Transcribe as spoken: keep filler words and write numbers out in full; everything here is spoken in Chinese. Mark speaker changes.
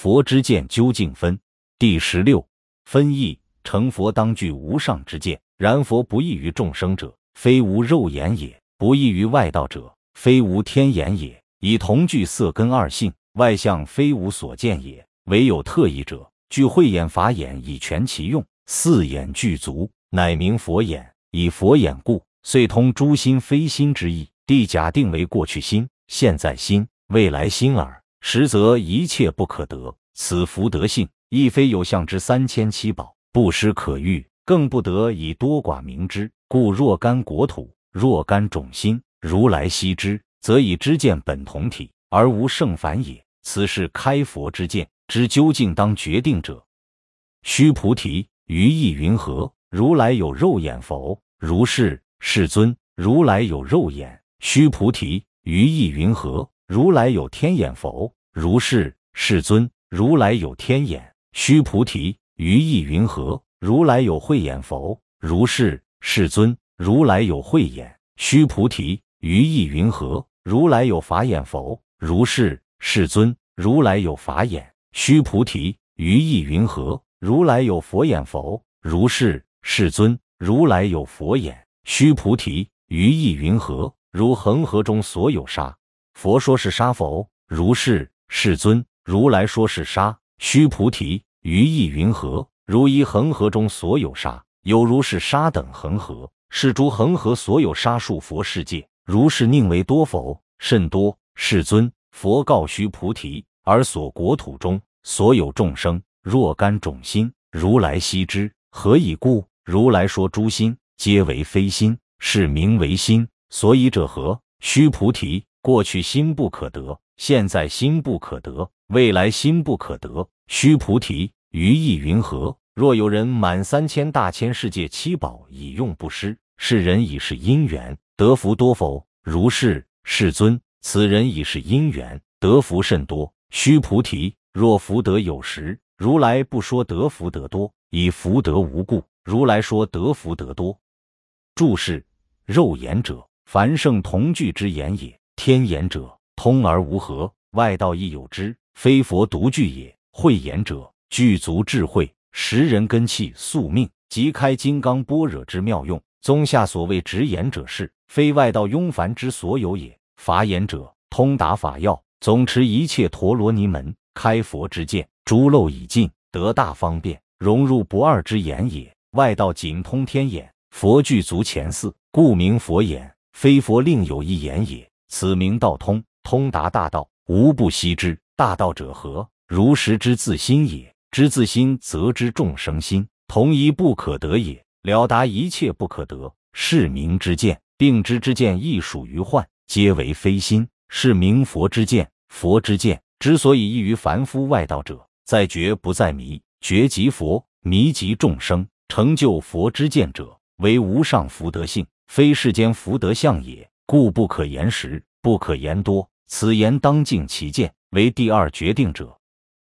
Speaker 1: 佛之见究竟分。第十六分义，成佛当具无上之见，然佛不异于众生者，非无肉眼也；不异于外道者，非无天眼也。以同具色根二性，外相非无所见也，唯有特异者，具慧眼法眼以全其用，四眼具足，乃名佛眼。以佛眼故，遂通诸心非心之意。地假定为过去心、现在心、未来心耳，实则一切不可得。此福德性，亦非有相之三千七宝，不施可喻，更不得以多寡明之。故若干国土，若干种心，如来悉知，则以知见本同体，而无胜反也。此是开佛之见，知究竟当决定者。须菩提，于意云何？如来有肉眼否？如是，世尊。如来有肉眼。须菩提，于意云何？如来有天眼否？如是，世尊。如来有天眼。须菩提，于意云何？如来有慧眼否？如是，世尊。如来有慧眼。须菩提，于意云何？如来有法眼否？如是，世尊。如来有法眼。须菩提，于意云何？如来有佛眼否？如是，世尊。如来有佛眼。须菩提，于意云何？如恒河中所有沙，佛说是沙否？如是，世尊。如来说是沙。须菩提，于意云何？如一恒河中所有沙，有如是沙等恒河，是诸恒河所有沙数佛世界。如是宁为多否？甚多。世尊。佛告须菩提，而所国土中所有众生，若干种心，如来悉知。何以故？如来说诸心，皆为非心，是名为心。所以者何？须菩提，过去心不可得，现在心不可得，未来心不可得。须菩提，于意云何？若有人满三千大千世界七宝以用不施，是人已是因缘，得福多否？如是，世尊。此人已是因缘，得福甚多。须菩提，若福德有时，如来不说得福德多，以福德无故，如来说得福德多。注释：肉眼者，凡圣同具之眼也；天眼者，通而无合，外道亦有之，非佛独具也。慧眼者，具足智慧，识人根器宿命，即开金刚般若之妙用。宗下所谓直眼者是，非外道庸凡之所有也。法眼者，通达法要，总持一切陀罗尼门，开佛之见，诸漏已尽，得大方便，融入不二之眼也。外道仅通天眼，佛具足前四，故名佛眼，非佛另有一眼也。此名道通，通达大道，无不悉知。大道者何？如实知自心也。知自心，则知众生心，同一不可得也。了达一切不可得，是名之见，并知之见亦属于幻，皆为非心，是名佛之见。佛之见之所以异于凡夫外道者，在觉不在迷，觉即佛，迷即众生。成就佛之见者，为无上福德性，非世间福德相也，故不可言实，不可言多。此言当尽其见，为第二决定者。